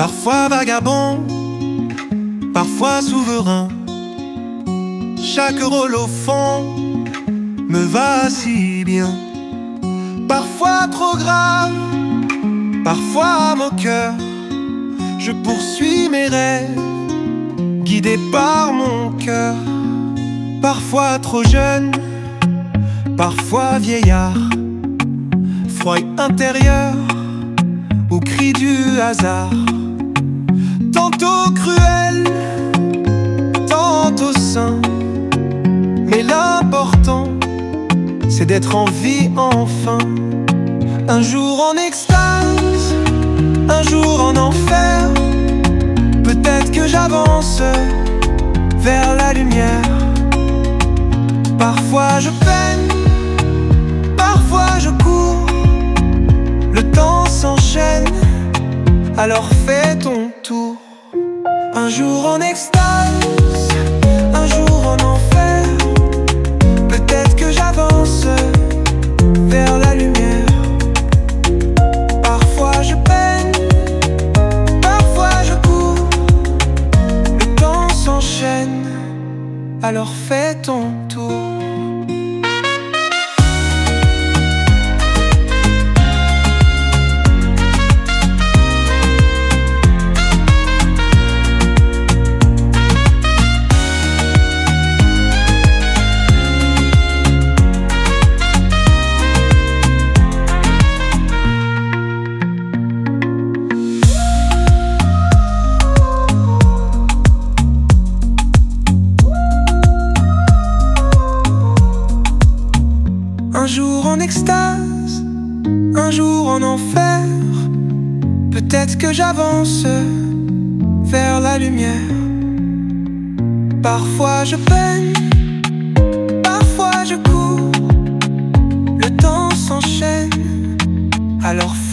Parfois vagabond, parfois souverain. Chaque rôle au fond me va si bien. Parfois trop grave, parfois moqueur. Je poursuis mes rêves, guidé par mon cœur. Parfois trop jeune, parfois vieillard. Froid intérieur ou cri du hasard. Tantôt cruel, tantôt sain. Mais l'important, c'est d'être en vie enfin. Un jour en extase, un jour en enfer. Peut-être que j'avance vers la lumière. Parfois je peine, parfois je cours. Le temps s'enchaîne, alors fais ton tour. Un jour en extase, un jour en enfer. Peut-être que j'avance vers la lumière. Parfois je peine, parfois je cours. Le temps s'enchaîne, alors fais ton tour. Un jour en extase, un jour en enfer. Peut-être que j'avance vers la lumière. Parfois je peine, parfois je cours. Le temps s'enchaîne, alors